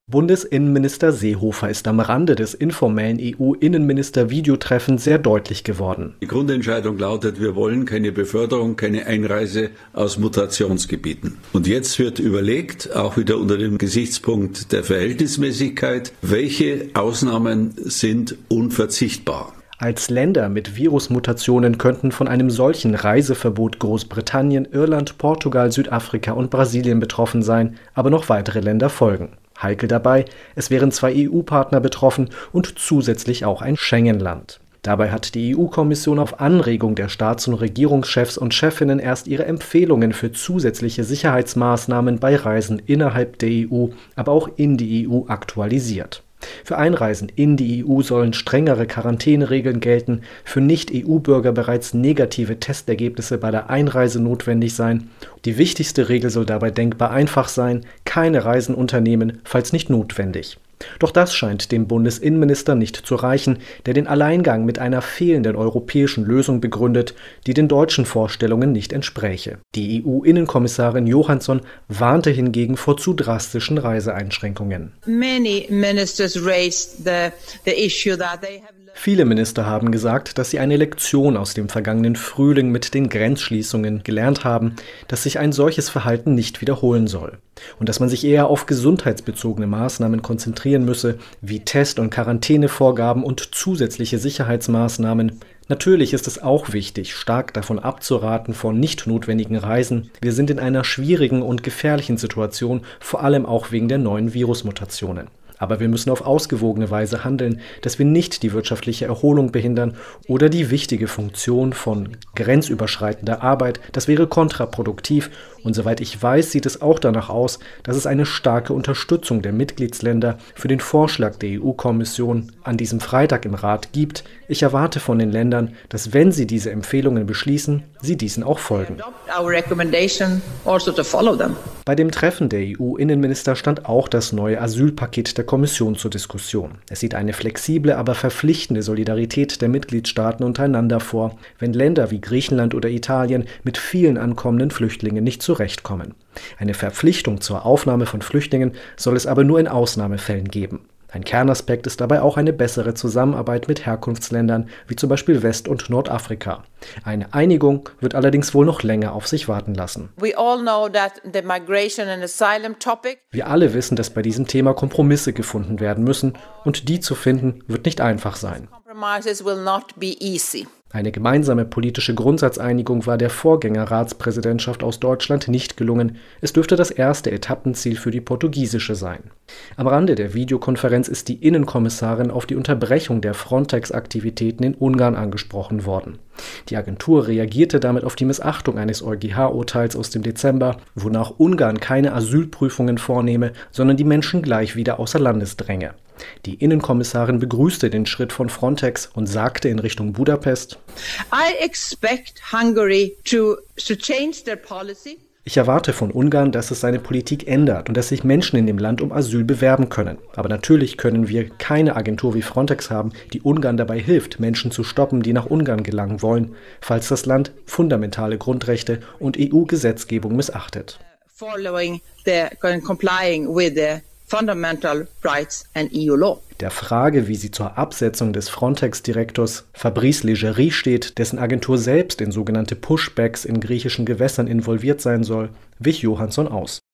Bundesinnenminister Seehofer ist am Rande des informellen EU-Innenminister-Videotreffens sehr deutlich geworden. Die Grundentscheidung lautet, wir wollen keine Beförderung, keine Einreise aus Mutationsgebieten. Und jetzt wird überlegt, auch wieder unter dem Gesichtspunkt der Verhältnismäßigkeit, welche Ausnahmen sind unverzichtbar. Als Länder mit Virusmutationen könnten von einem solchen Reiseverbot Großbritannien, Irland, Portugal, Südafrika und Brasilien betroffen sein, aber noch weitere Länder folgen. Heikel dabei, es wären 2 EU-Partner betroffen und zusätzlich auch ein Schengen-Land. Dabei hat die EU-Kommission auf Anregung der Staats- und Regierungschefs und Chefinnen erst ihre Empfehlungen für zusätzliche Sicherheitsmaßnahmen bei Reisen innerhalb der EU, aber auch in die EU aktualisiert. Für Einreisen in die EU sollen strengere Quarantäneregeln gelten, für Nicht-EU-Bürger bereits negative Testergebnisse bei der Einreise notwendig sein. Die wichtigste Regel soll dabei denkbar einfach sein: keine Reisen unternehmen, falls nicht notwendig. Doch das scheint dem Bundesinnenminister nicht zu reichen, der den Alleingang mit einer fehlenden europäischen Lösung begründet, die den deutschen Vorstellungen nicht entspräche. Die EU-Innenkommissarin Johansson warnte hingegen vor zu drastischen Reiseeinschränkungen. Viele Minister haben gesagt, dass sie eine Lektion aus dem vergangenen Frühling mit den Grenzschließungen gelernt haben, dass sich ein solches Verhalten nicht wiederholen soll und dass man sich eher auf gesundheitsbezogene Maßnahmen konzentrieren müsse, wie Test- und Quarantänevorgaben und zusätzliche Sicherheitsmaßnahmen. Natürlich ist es auch wichtig, stark davon abzuraten von nicht notwendigen Reisen. Wir sind in einer schwierigen und gefährlichen Situation, vor allem auch wegen der neuen Virusmutationen. Aber wir müssen auf ausgewogene Weise handeln, dass wir nicht die wirtschaftliche Erholung behindern oder die wichtige Funktion von grenzüberschreitender Arbeit. Das wäre kontraproduktiv. Und soweit ich weiß, sieht es auch danach aus, dass es eine starke Unterstützung der Mitgliedsländer für den Vorschlag der EU-Kommission an diesem Freitag im Rat gibt. Ich erwarte von den Ländern, dass, wenn sie diese Empfehlungen beschließen, sie diesen auch folgen. Bei dem Treffen der EU-Innenminister stand auch das neue Asylpaket der Kommission zur Diskussion. Es sieht eine flexible, aber verpflichtende Solidarität der Mitgliedstaaten untereinander vor, wenn Länder wie Griechenland oder Italien mit vielen ankommenden Flüchtlingen nicht zurechtkommen. Eine Verpflichtung zur Aufnahme von Flüchtlingen soll es aber nur in Ausnahmefällen geben. Ein Kernaspekt ist dabei auch eine bessere Zusammenarbeit mit Herkunftsländern, wie zum Beispiel West- und Nordafrika. Eine Einigung wird allerdings wohl noch länger auf sich warten lassen. Wir alle wissen, dass bei diesem Thema Kompromisse gefunden werden müssen, und die zu finden, wird nicht einfach sein. Eine gemeinsame politische Grundsatzeinigung war der Vorgängerratspräsidentschaft aus Deutschland nicht gelungen. Es dürfte das erste Etappenziel für die portugiesische sein. Am Rande der Videokonferenz ist die Innenkommissarin auf die Unterbrechung der Frontex-Aktivitäten in Ungarn angesprochen worden. Die Agentur reagierte damit auf die Missachtung eines EuGH-Urteils aus dem Dezember, wonach Ungarn keine Asylprüfungen vornehme, sondern die Menschen gleich wieder außer Landes dränge. Die Innenkommissarin begrüßte den Schritt von Frontex und sagte in Richtung Budapest: Ich erwarte von Ungarn, dass es seine Politik ändert und dass sich Menschen in dem Land um Asyl bewerben können. Aber natürlich können wir keine Agentur wie Frontex haben, die Ungarn dabei hilft, Menschen zu stoppen, die nach Ungarn gelangen wollen, falls das Land fundamentale Grundrechte und EU-Gesetzgebung missachtet. Fundamental rights and EU law. Der Frage, wie sie zur Absetzung des Frontex-Direktors Fabrice Leggeri steht, dessen Agentur selbst in sogenannte Pushbacks in griechischen Gewässern involviert sein soll, wich Johansson aus.